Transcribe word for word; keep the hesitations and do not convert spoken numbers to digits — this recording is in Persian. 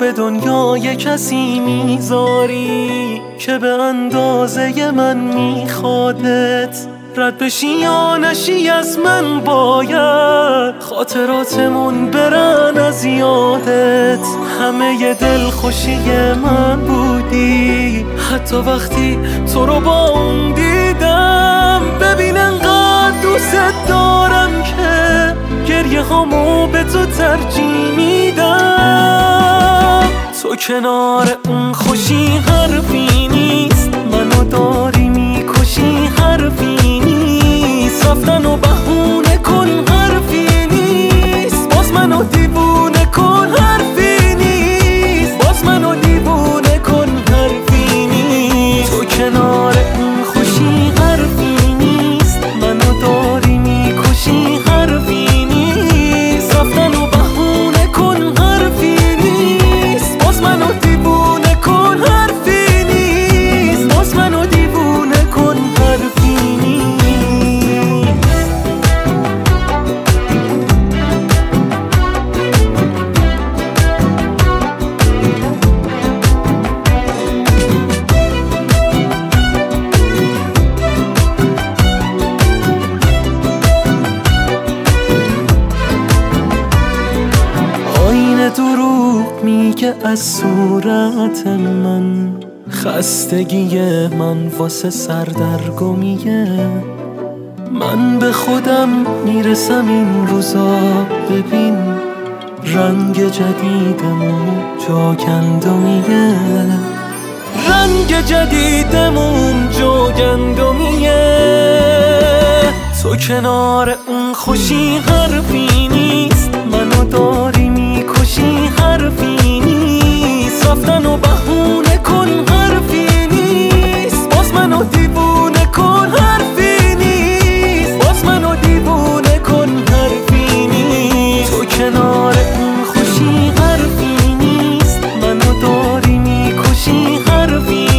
به دنیای کسی میذاری که به اندازه من میخوادت، رد بشی یا نشی از من باید خاطراتمون برن از یادت. همه ی دل خوشی من بودی، حتی وقتی تو رو با اون دیدم. ببین انقدر دوست دارم که گریه هامو به تو ترجیح میدم. تو کنار اون خوشی حرفی نیست، منو داری میکشی حرفی نیست. رفتن و بهونه کن حرفی نیست، باز منو دیوونه کن حرفی نیست، باز منو دیوونه کن حرفی نیست. تو کنار اون خوشی حرفی نیست، منو داری میکشی حرفی نیست. رفتن و بهونه کن حرفی نیست، باز منو دیوونه کن حرفی نیست، باز منو دیوونه کن حرفی نیست. آینه دروغ میگه از صورت من، خستگی من واسه سردرگمیه. من به خودم میرسم این روزا، ببین رنگ جدیدمون جاگندمیه، رنگ جدیدمون جاگندمیه. تو کنار اون خوشی حرفی نیست، منو داری میکشی حرفی نیست. رفتن و بهونه کن حرفی نیست، باز منو دیوونه کن حرفی نیست، باز منو دیوونه کن حرفی نیست. تو کنار اون خوشی حرفی نیست، منو داری میکشی حرفی